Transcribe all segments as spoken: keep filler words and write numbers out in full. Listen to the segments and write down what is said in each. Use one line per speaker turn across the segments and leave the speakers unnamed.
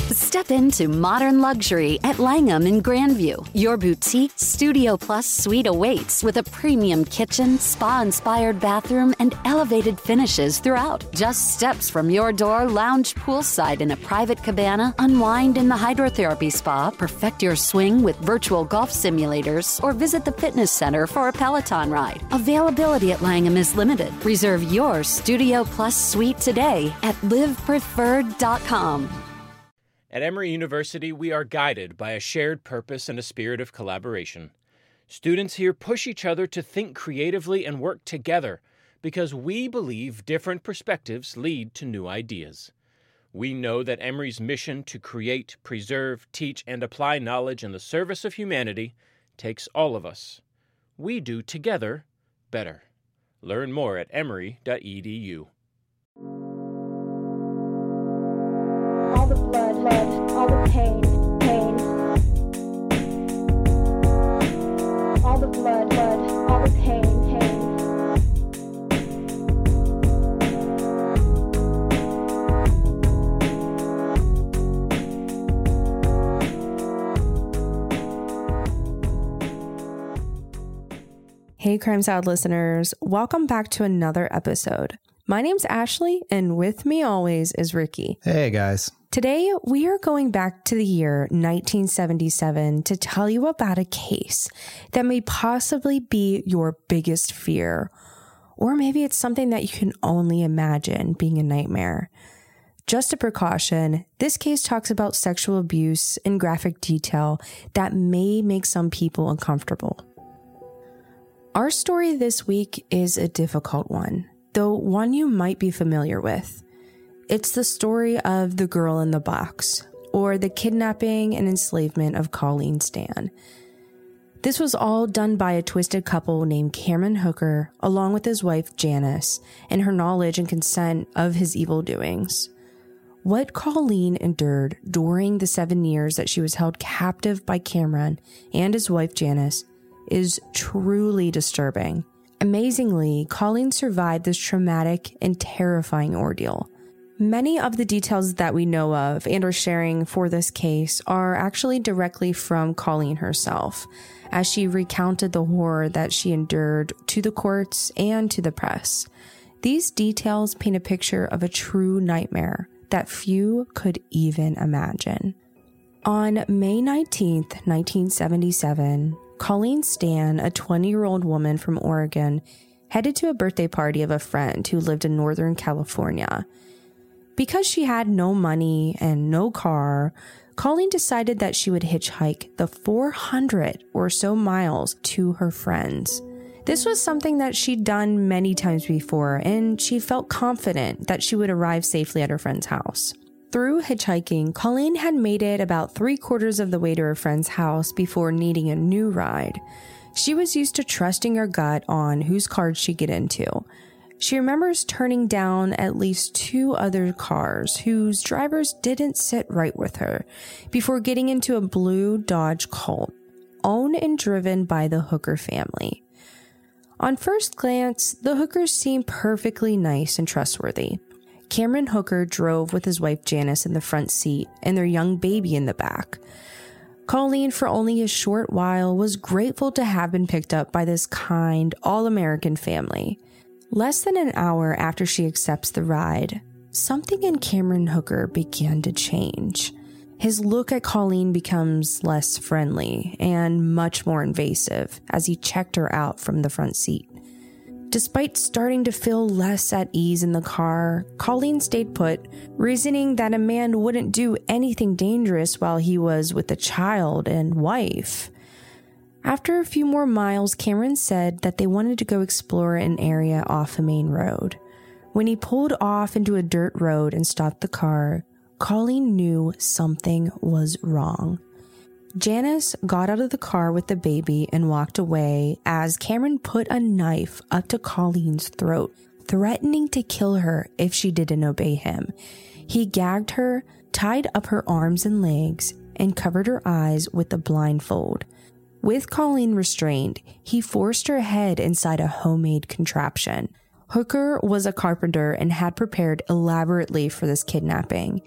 Step into modern luxury at Langham in Grandview. Your boutique Studio Plus suite awaits with a premium kitchen, spa-inspired bathroom, and elevated finishes throughout. Just steps from your door, lounge poolside in a private cabana, unwind in the hydrotherapy spa, perfect your swing with virtual golf simulators, or visit the fitness center for a Peloton ride. Availability at Langham is limited. Reserve your Studio Plus suite today at live preferred dot com.
At Emory University, we are guided by a shared purpose and a spirit of collaboration. Students here push each other to think creatively and work together because we believe different perspectives lead to new ideas. We know that Emory's mission to create, preserve, teach, and apply knowledge in the service of humanity takes all of us. We do together better. Learn more at emory dot e d u.
All the blood, blood, all the pain, pain. All the blood, blood, all the pain, pain.
Hey, Crime Salad listeners, welcome back to another episode. My name's Ashley, and with me always is Ricky.
Hey, guys.
Today, we are going back to the year nineteen seventy-seven to tell you about a case that may possibly be your biggest fear, or maybe it's something that you can only imagine being a nightmare. Just a precaution, this case talks about sexual abuse in graphic detail that may make some people uncomfortable. Our story this week is a difficult one, though one you might be familiar with. It's the story of the girl in the box, or the kidnapping and enslavement of Colleen Stan. This was all done by a twisted couple named Cameron Hooker, along with his wife Janice, and her knowledge and consent of his evil doings. What Colleen endured during the seven years that she was held captive by Cameron and his wife Janice is truly disturbing. Amazingly, Colleen survived this traumatic and terrifying ordeal. Many of the details that we know of and are sharing for this case are actually directly from Colleen herself, as she recounted the horror that she endured to the courts and to the press. These details paint a picture of a true nightmare that few could even imagine. On May nineteenth, nineteen seventy-seven, Colleen Stan, a twenty-year-old woman from Oregon, headed to a birthday party of a friend who lived in Northern California. Because she had no money and no car, Colleen decided that she would hitchhike the four hundred or so miles to her friends. This was something that she'd done many times before, and she felt confident that she would arrive safely at her friend's house. Through hitchhiking, Colleen had made it about three quarters of the way to her friend's house before needing a new ride. She was used to trusting her gut on whose car she'd get into. She remembers turning down at least two other cars whose drivers didn't sit right with her before getting into a blue Dodge Colt, owned and driven by the Hooker family. On first glance, the Hookers seemed perfectly nice and trustworthy. Cameron Hooker drove with his wife Janice in the front seat and their young baby in the back. Colleen, for only a short while, was grateful to have been picked up by this kind, all-American family. Less than an hour after she accepts the ride, something in Cameron Hooker began to change. His look at Colleen becomes less friendly and much more invasive as he checked her out from the front seat. Despite starting to feel less at ease in the car, Colleen stayed put, reasoning that a man wouldn't do anything dangerous while he was with a child and wife. After a few more miles, Cameron said that they wanted to go explore an area off a main road. When he pulled off into a dirt road and stopped the car, Colleen knew something was wrong. Janice got out of the car with the baby and walked away as Cameron put a knife up to Colleen's throat, threatening to kill her if she didn't obey him. He gagged her, tied up her arms and legs, and covered her eyes with a blindfold. With Colleen restrained, he forced her head inside a homemade contraption. Hooker was a carpenter and had prepared elaborately for this kidnapping.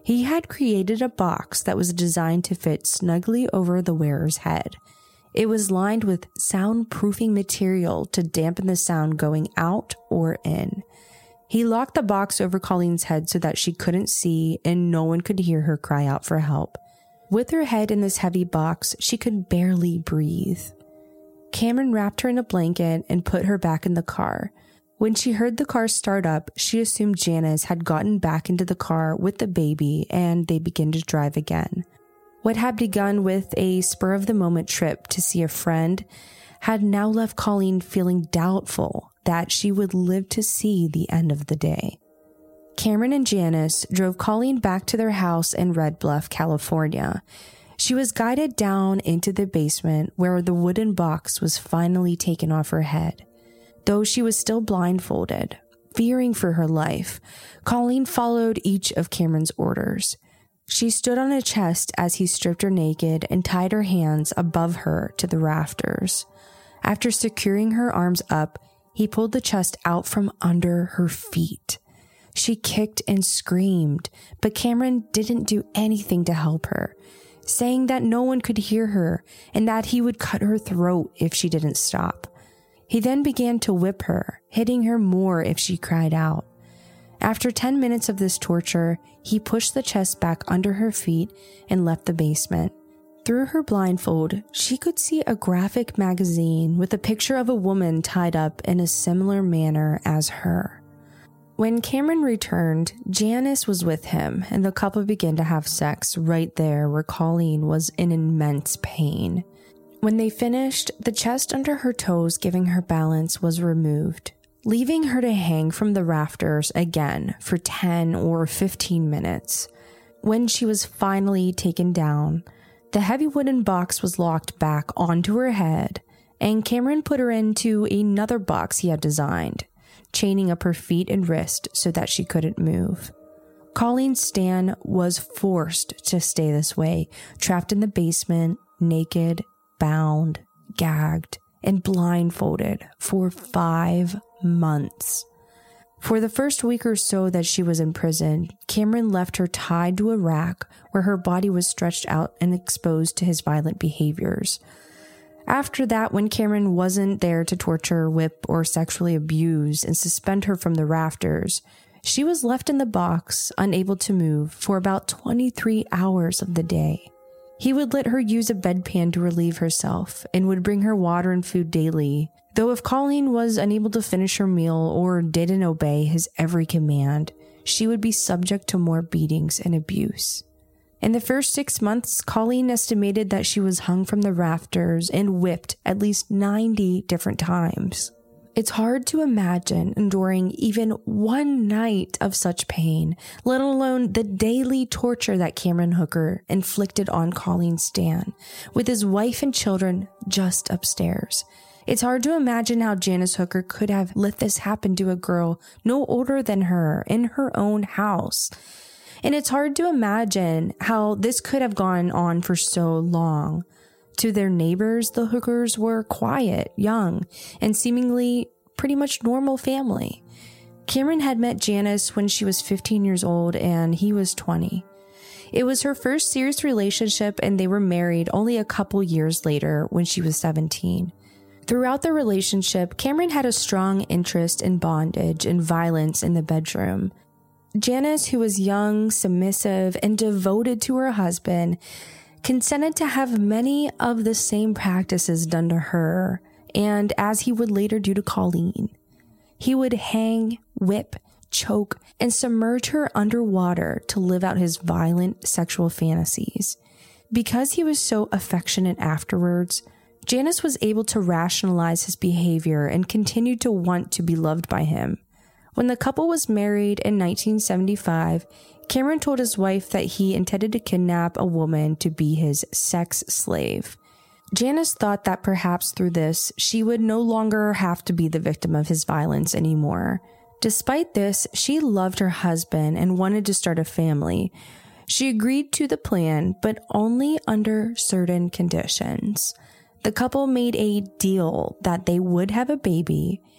He had created a box that was designed to fit snugly over the wearer's head. It was lined with soundproofing material to dampen the sound going out or in. He locked the box over Colleen's head so that she couldn't see and no one could hear her cry out for help. With her head in this heavy box, she could barely breathe. Cameron wrapped her in a blanket and put her back in the car. When she heard the car start up, she assumed Janice had gotten back into the car with the baby and they began to drive again. What had begun with a spur-of-the-moment trip to see a friend had now left Colleen feeling doubtful that she would live to see the end of the day. Cameron and Janice drove Colleen back to their house in Red Bluff, California. She was guided down into the basement where the wooden box was finally taken off her head. Though she was still blindfolded, fearing for her life, Colleen followed each of Cameron's orders. She stood on a chest as he stripped her naked and tied her hands above her to the rafters. After securing her arms up, he pulled the chest out from under her feet. She kicked and screamed, but Cameron didn't do anything to help her, saying that no one could hear her and that he would cut her throat if she didn't stop. He then began to whip her, hitting her more if she cried out. After ten minutes of this torture, he pushed the chest back under her feet and left the basement. Through her blindfold, she could see a graphic magazine with a picture of a woman tied up in a similar manner as her. When Cameron returned, Janice was with him and the couple began to have sex right there where Colleen was in immense pain. When they finished, the chest under her toes giving her balance was removed, leaving her to hang from the rafters again for ten or fifteen minutes. When she was finally taken down, the heavy wooden box was locked back onto her head, and Cameron put her into another box he had designed, chaining up her feet and wrist so that she couldn't move. Colleen Stan was forced to stay this way, trapped in the basement, naked, bound, gagged, and blindfolded for five months. For the first week or so that she was in prison, Cameron left her tied to a rack where her body was stretched out and exposed to his violent behaviors. After that, when Cameron wasn't there to torture, whip, or sexually abuse and suspend her from the rafters, she was left in the box, unable to move, for about twenty-three hours of the day. He would let her use a bedpan to relieve herself and would bring her water and food daily, though if Colleen was unable to finish her meal or didn't obey his every command, she would be subject to more beatings and abuse. In the first six months, Colleen estimated that she was hung from the rafters and whipped at least ninety different times. It's hard to imagine enduring even one night of such pain, let alone the daily torture that Cameron Hooker inflicted on Colleen Stan, with his wife and children just upstairs. It's hard to imagine how Janice Hooker could have let this happen to a girl no older than her in her own house. And it's hard to imagine how this could have gone on for so long. To their neighbors, the Hookers were quiet, young, and seemingly pretty much normal family. Cameron had met Janice when she was fifteen years old and he was twenty. It was her first serious relationship and they were married only a couple years later when she was seventeen. Throughout the relationship, Cameron had a strong interest in bondage and violence in the bedroom. Janice, who was young, submissive, and devoted to her husband, consented to have many of the same practices done to her, and as he would later do to Colleen. He would hang, whip, choke, and submerge her underwater to live out his violent sexual fantasies. Because he was so affectionate afterwards, Janice was able to rationalize his behavior and continued to want to be loved by him. When the couple was married in nineteen seventy-five, Cameron told his wife that he intended to kidnap a woman to be his sex slave. Janice thought that perhaps through this, she would no longer have to be the victim of his violence anymore. Despite this, she loved her husband and wanted to start a family. She agreed to the plan, but only under certain conditions. The couple made a deal that they would have a baby,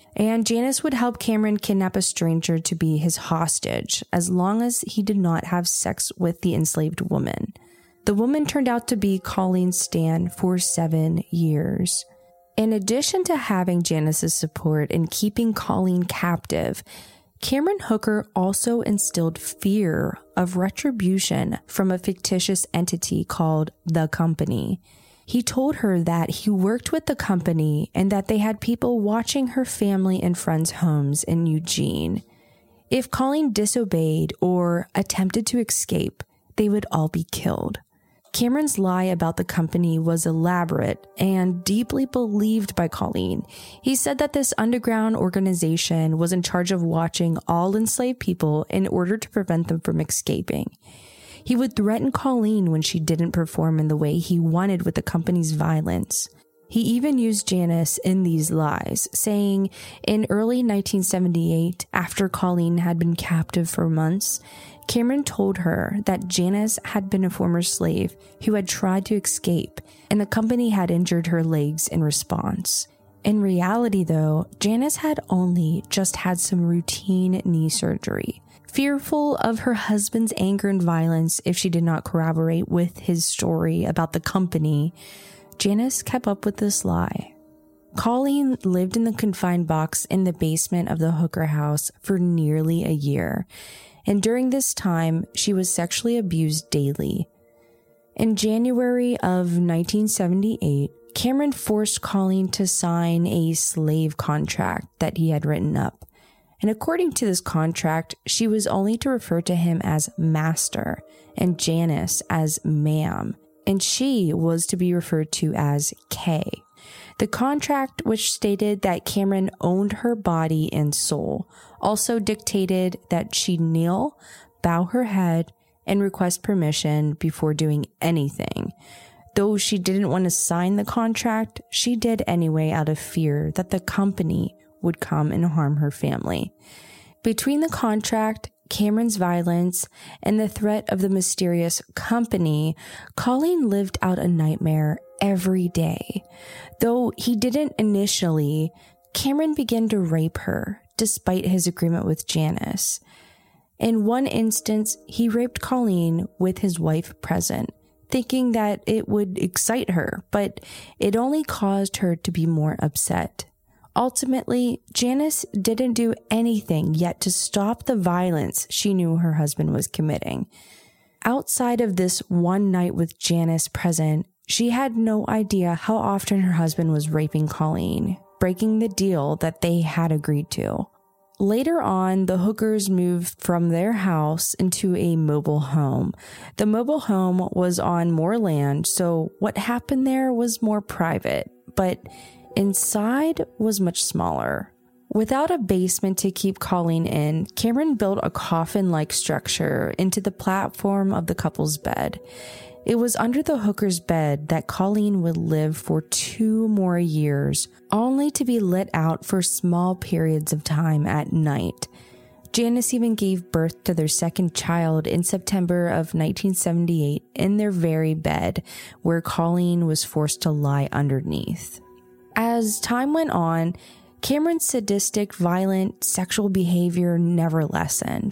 And Janice would help Cameron kidnap a stranger to be his hostage, as long as he did not have sex with the enslaved woman. The woman turned out to be Colleen Stan for seven years. In addition to having Janice's support in keeping Colleen captive, Cameron Hooker also instilled fear of retribution from a fictitious entity called The Company. He told her that he worked with the company and that they had people watching her family and friends' homes in Eugene. If Colleen disobeyed or attempted to escape, they would all be killed. Cameron's lie about the company was elaborate and deeply believed by Colleen. He said that this underground organization was in charge of watching all enslaved people in order to prevent them from escaping. He would threaten Colleen when she didn't perform in the way he wanted with the company's violence. He even used Janice in these lies, saying in early nineteen seventy-eight, after Colleen had been captive for months, Cameron told her that Janice had been a former slave who had tried to escape, and the company had injured her legs in response. In reality, though, Janice had only just had some routine knee surgery. Fearful of her husband's anger and violence if she did not corroborate with his story about the company, Janice kept up with this lie. Colleen lived in the confined box in the basement of the Hooker house for nearly a year, and during this time, she was sexually abused daily. In January of nineteen seventy-eight, Cameron forced Colleen to sign a slave contract that he had written up. And according to this contract, she was only to refer to him as master and Janice as ma'am, and she was to be referred to as Kay. The contract, which stated that Cameron owned her body and soul, also dictated that she kneel, bow her head, and request permission before doing anything. Though she didn't want to sign the contract, she did anyway out of fear that the company would come and harm her family. Between the contract, Cameron's violence, and the threat of the mysterious company, Colleen lived out a nightmare every day. Though he didn't initially, Cameron began to rape her, despite his agreement with Janice. In one instance, he raped Colleen with his wife present, thinking that it would excite her, but it only caused her to be more upset. Ultimately, Janice didn't do anything yet to stop the violence she knew her husband was committing. Outside of this one night with Janice present, she had no idea how often her husband was raping Colleen, breaking the deal that they had agreed to. Later on, the Hookers moved from their house into a mobile home. The mobile home was on more land, so what happened there was more private, but inside was much smaller. Without a basement to keep Colleen in, Cameron built a coffin-like structure into the platform of the couple's bed. It was under the Hooker's bed that Colleen would live for two more years, only to be let out for small periods of time at night. Janice even gave birth to their second child in September of nineteen seventy-eight in their very bed, where Colleen was forced to lie underneath. As time went on, Cameron's sadistic, violent, sexual behavior never lessened.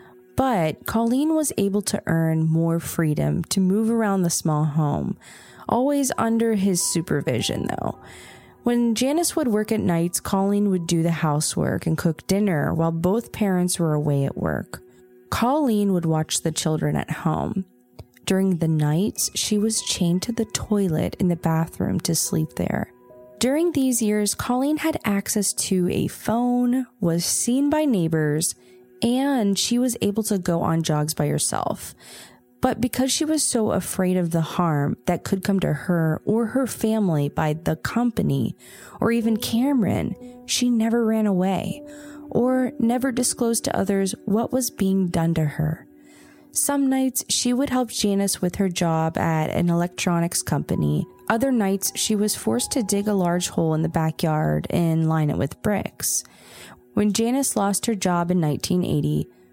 But Colleen was able to earn more freedom to move around the small home, always under his supervision though. When Janice would work at nights, Colleen would do the housework and cook dinner while both parents were away at work. Colleen would watch the children at home. During the nights, she was chained to the toilet in the bathroom to sleep there. During these years, Colleen had access to a phone, was seen by neighbors, and she was able to go on jogs by herself. But because she was so afraid of the harm that could come to her or her family by the company, or even Cameron, she never ran away, or never disclosed to others what was being done to her. Some nights, she would help Janice with her job at an electronics company. Other nights, she was forced to dig a large hole in the backyard and line it with bricks. When Janice lost her job in nineteen eighty,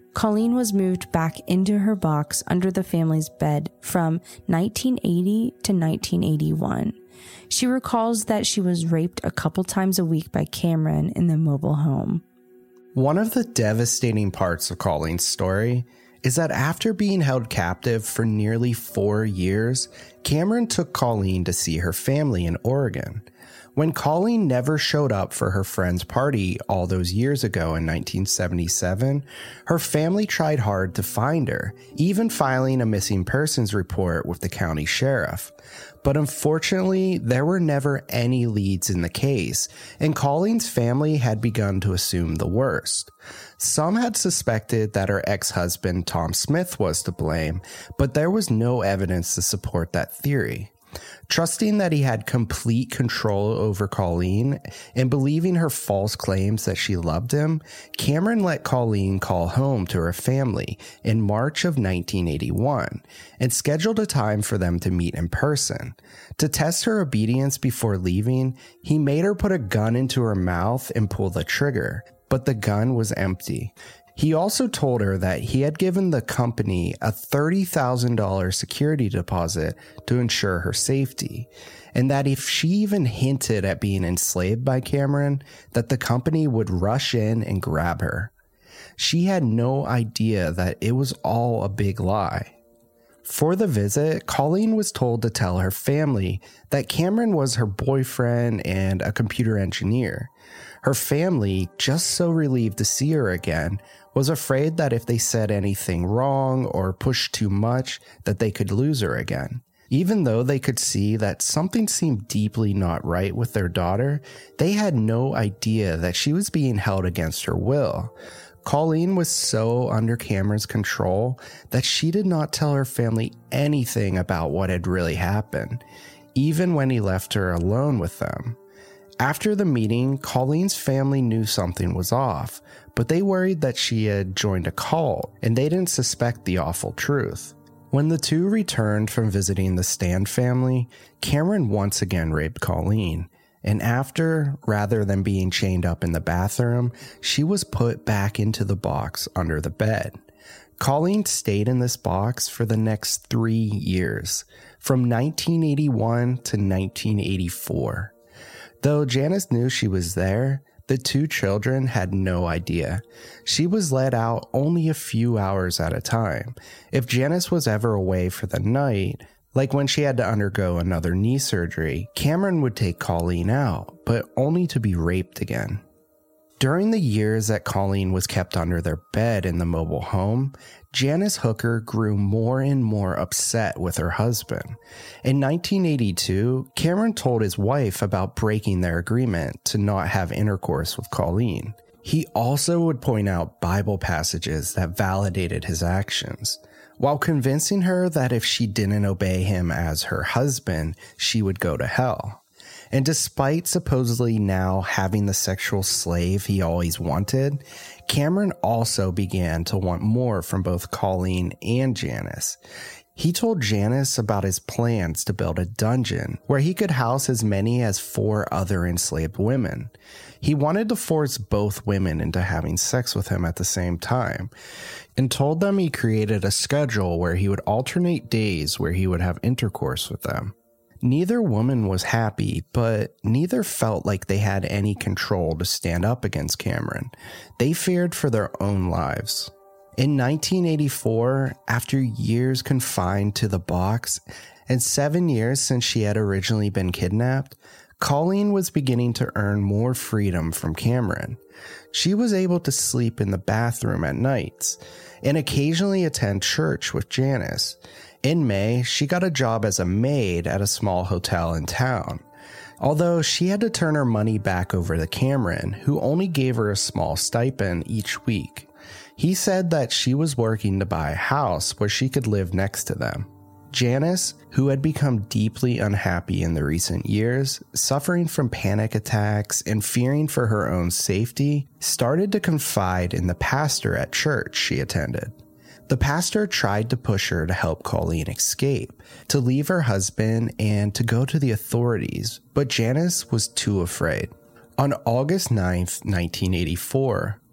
Colleen was moved back into her box under the family's bed from nineteen eighty to nineteen eighty-one. She recalls that she was raped a couple times a week by Cameron in the mobile home.
One of the devastating parts of Colleen's story is that after being held captive for nearly four years, Cameron took Colleen to see her family in Oregon. When Colleen never showed up for her friend's party all those years ago in nineteen seventy-seven, her family tried hard to find her, even filing a missing persons report with the county sheriff. But unfortunately, there were never any leads in the case, and Colleen's family had begun to assume the worst. Some had suspected that her ex-husband Tom Smith was to blame, but there was no evidence to support that theory. Trusting that he had complete control over Colleen and believing her false claims that she loved him, Cameron let Colleen call home to her family in March of nineteen eighty-one and scheduled a time for them to meet in person. To test her obedience before leaving, he made her put a gun into her mouth and pull the trigger, but the gun was empty. He also told her that he had given the company a thirty thousand dollars security deposit to ensure her safety, and that if she even hinted at being enslaved by Cameron, that the company would rush in and grab her. She had no idea that it was all a big lie. For the visit, Colleen was told to tell her family that Cameron was her boyfriend and a computer engineer. Her family, just so relieved to see her again, was afraid that if they said anything wrong or pushed too much, that they could lose her again. Even though they could see that something seemed deeply not right with their daughter, they had no idea that she was being held against her will. Colleen was so under Cameron's control that she did not tell her family anything about what had really happened, even when he left her alone with them. After the meeting, Colleen's family knew something was off, but they worried that she had joined a cult, and they didn't suspect the awful truth. When the two returned from visiting the Stan family, Cameron once again raped Colleen, and after, rather than being chained up in the bathroom, she was put back into the box under the bed. Colleen stayed in this box for the next three years, from nineteen eighty-one to nineteen eighty-four. Though Janice knew she was there, the two children had no idea. She was let out only a few hours at a time. If Janice was ever away for the night, like when she had to undergo another knee surgery, Cameron would take Colleen out, but only to be raped again. During the years that Colleen was kept under their bed in the mobile home, Janice Hooker grew more and more upset with her husband. In nineteen eighty-two, Cameron told his wife about breaking their agreement to not have intercourse with Colleen. He also would point out Bible passages that validated his actions, while convincing her that if she didn't obey him as her husband, she would go to hell. And despite supposedly now having the sexual slave he always wanted, Cameron also began to want more from both Colleen and Janice. He told Janice about his plans to build a dungeon where he could house as many as four other enslaved women. He wanted to force both women into having sex with him at the same time, and told them he created a schedule where he would alternate days where he would have intercourse with them. Neither woman was happy, but neither felt like they had any control to stand up against Cameron. They feared for their own lives. In nineteen eighty-four, after years confined to the box, and seven years since she had originally been kidnapped, Colleen was beginning to earn more freedom from Cameron. She was able to sleep in the bathroom at nights, and occasionally attend church with Janice. In May, she got a job as a maid at a small hotel in town, although she had to turn her money back over to Cameron, who only gave her a small stipend each week. He said that she was working to buy a house where she could live next to them. Janice, who had become deeply unhappy in the recent years, suffering from panic attacks and fearing for her own safety, started to confide in the pastor at church she attended. The pastor tried to push her to help Colleen escape, to leave her husband, and to go to the authorities, but Janice was too afraid. On August ninth, nineteen eighty-four,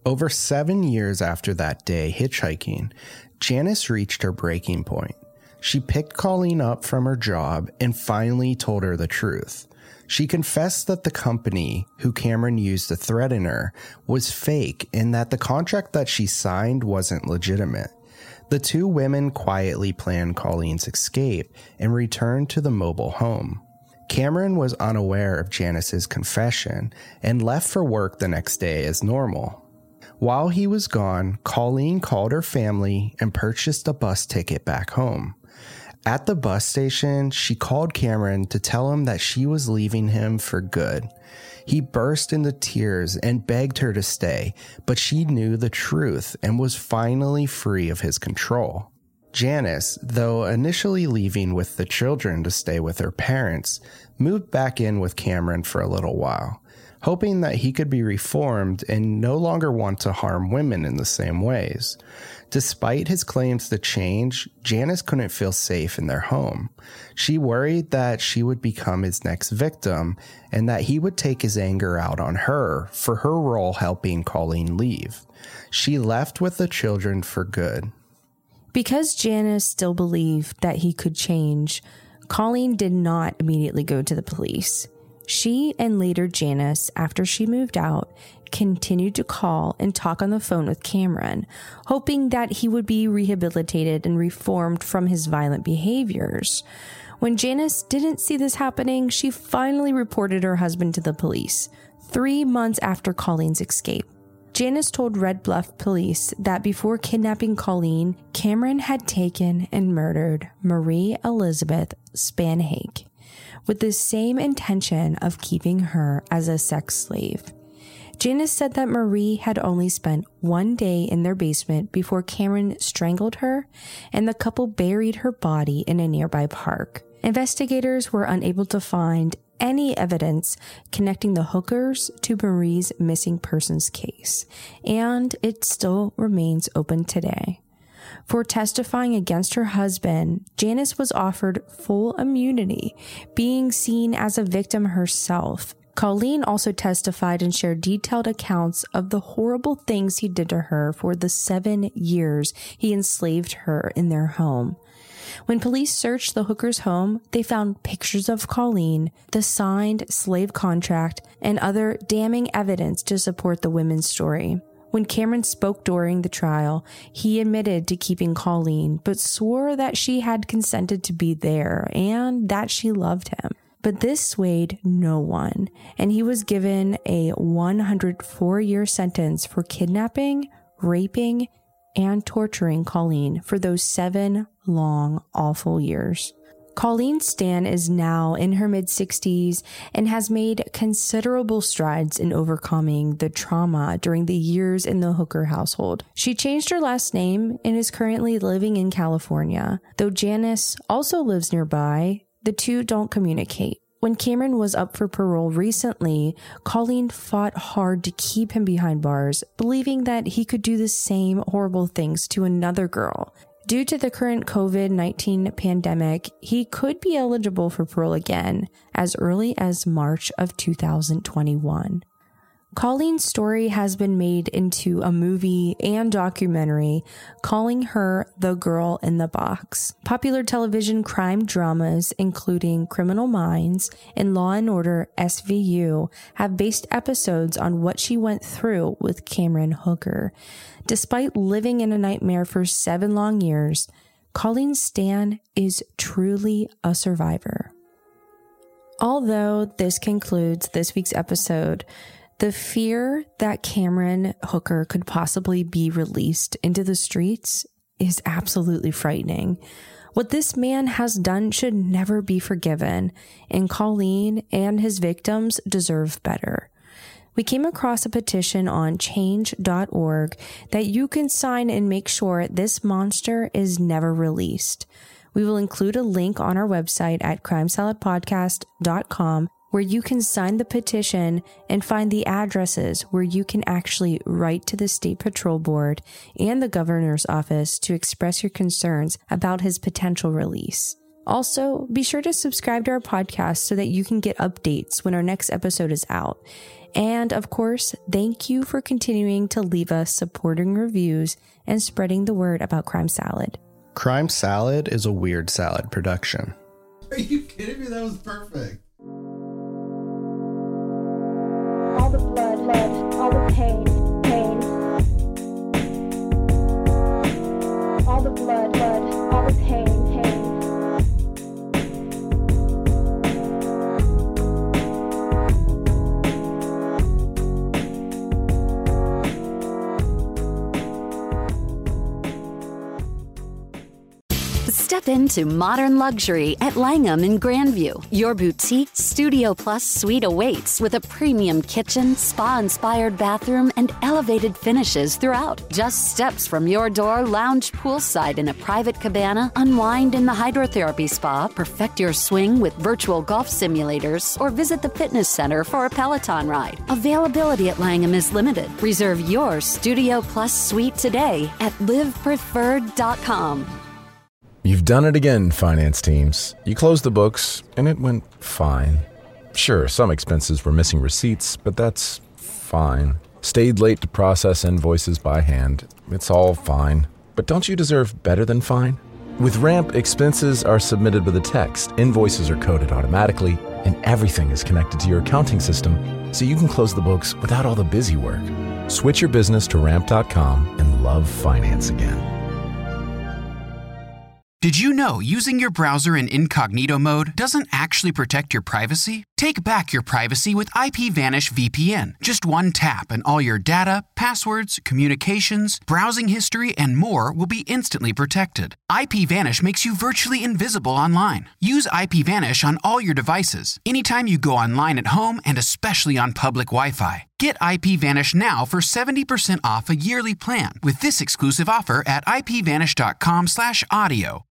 Over seven years after that day hitchhiking, Janice reached her breaking point. She picked Colleen up from her job and finally told her the truth. She confessed that the company who Cameron used to threaten her was fake and that the contract that she signed wasn't legitimate. The two women quietly planned Colleen's escape and returned to the mobile home. Cameron was unaware of Janice's confession and left for work the next day as normal. While he was gone, Colleen called her family and purchased a bus ticket back home. At the bus station, she called Cameron to tell him that she was leaving him for good. He burst into tears and begged her to stay, but she knew the truth and was finally free of his control. Janice, though initially leaving with the children to stay with her parents, moved back in with Cameron for a little while, hoping that he could be reformed and no longer want to harm women in the same ways. Despite his claims to change, Janice couldn't feel safe in their home. She worried that she would become his next victim and that he would take his anger out on her for her role helping Colleen leave. She left with the children for good.
Because Janice still believed that he could change, Colleen did not immediately go to the police. She and later Janice, after she moved out, continued to call and talk on the phone with Cameron, hoping that he would be rehabilitated and reformed from his violent behaviors. When Janice didn't see this happening, she finally reported her husband to the police, three months after Colleen's escape. Janice told Red Bluff police that before kidnapping Colleen, Cameron had taken and murdered Marie Elizabeth Spanhake with the same intention of keeping her as a sex slave. Janice said that Marie had only spent one day in their basement before Cameron strangled her and the couple buried her body in a nearby park. Investigators were unable to find any evidence connecting the hookers to Marie's missing persons case, and it still remains open today. For testifying against her husband, Janice was offered full immunity, being seen as a victim herself. Colleen also testified and shared detailed accounts of the horrible things he did to her for the seven years he enslaved her in their home. When police searched the hooker's home, they found pictures of Colleen, the signed slave contract, and other damning evidence to support the women's story. When Cameron spoke during the trial, he admitted to keeping Colleen, but swore that she had consented to be there and that she loved him. But this swayed no one, and he was given a one hundred four year sentence for kidnapping, raping, and torturing Colleen for those seven long, awful years. Colleen Stan is now in her mid-sixties and has made considerable strides in overcoming the trauma during the years in the Hooker household. She changed her last name and is currently living in California. Though Janice also lives nearby, the two don't communicate. When Cameron was up for parole recently, Colleen fought hard to keep him behind bars, believing that he could do the same horrible things to another girl. Due to the current covid nineteen pandemic, he could be eligible for parole again as early as March of two thousand twenty-one. Colleen's story has been made into a movie and documentary, calling her The Girl in the Box. Popular television crime dramas, including Criminal Minds and Law and Order S V U, have based episodes on what she went through with Cameron Hooker. Despite living in a nightmare for seven long years, Colleen Stan is truly a survivor. Although this concludes this week's episode, the fear that Cameron Hooker could possibly be released into the streets is absolutely frightening. What this man has done should never be forgiven, and Colleen and his victims deserve better. We came across a petition on change dot org that you can sign and make sure this monster is never released. We will include a link on our website at crime salad podcast dot com where you can sign the petition and find the addresses where you can actually write to the State Patrol Board and the governor's office to express your concerns about his potential release. Also, be sure to subscribe to our podcast so that you can get updates when our next episode is out. And of course, thank you for continuing to leave us supporting reviews and spreading the word about Crime Salad.
Crime Salad is a Weird Salad production.
Are you kidding me? That was perfect.
All the blood, blood, all the pain, pain. All the blood, blood, all the pain, pain.
Step into modern luxury at Langham in Grandview. Your boutique Studio Plus suite awaits with a premium kitchen, spa-inspired bathroom, and elevated finishes throughout. Just steps from your door, lounge poolside in a private cabana, unwind in the hydrotherapy spa, perfect your swing with virtual golf simulators, or visit the fitness center for a Peloton ride. Availability at Langham is limited. Reserve your Studio Plus suite today at live preferred dot com.
You've done it again, finance teams. You closed the books, and it went fine. Sure, some expenses were missing receipts, but that's fine. Stayed late to process invoices by hand. It's all fine. But don't you deserve better than fine? With Ramp, expenses are submitted with a text, invoices are coded automatically, and everything is connected to your accounting system, so you can close the books without all the busy work. Switch your business to ramp dot com and love finance again.
Did you know using your browser in incognito mode doesn't actually protect your privacy? Take back your privacy with IPVanish V P N. Just one tap and all your data, passwords, communications, browsing history, and more will be instantly protected. IPVanish makes you virtually invisible online. Use IPVanish on all your devices, anytime you go online at home and especially on public Wi-Fi. Get IPVanish now for seventy percent off a yearly plan with this exclusive offer at ipvanish dot com slash audio.